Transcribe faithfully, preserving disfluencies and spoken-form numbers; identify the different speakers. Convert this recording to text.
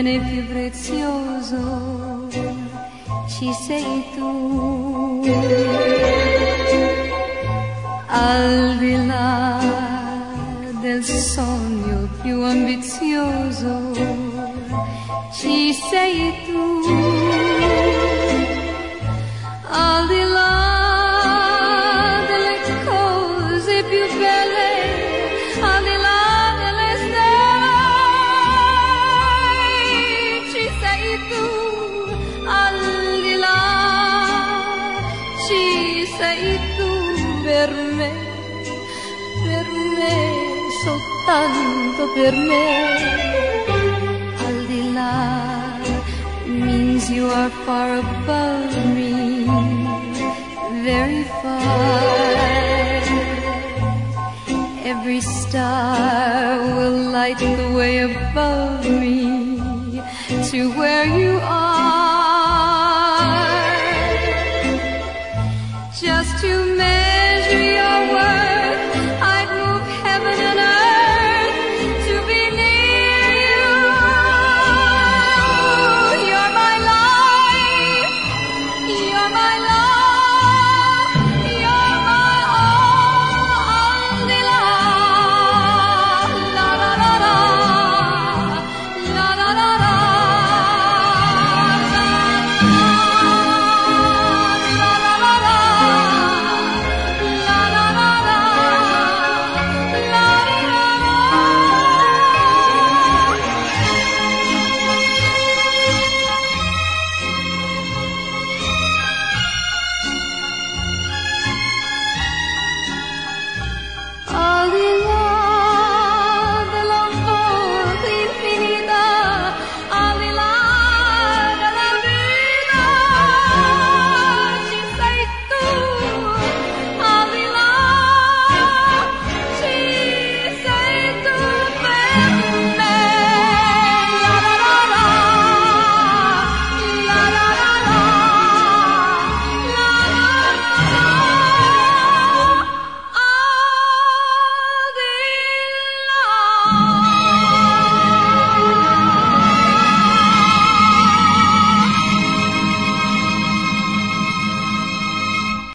Speaker 1: bene più prezioso ci sei tu. Al di là del sogno più ambizioso ci sei tu. Al di là delle cose più belle, al di là delle stelle ci sei tu. Al di là ci sei tu per me, per me, soltanto per me. Al di là means you are far above me, very far. Every star will light the way above me to where you are. Just to make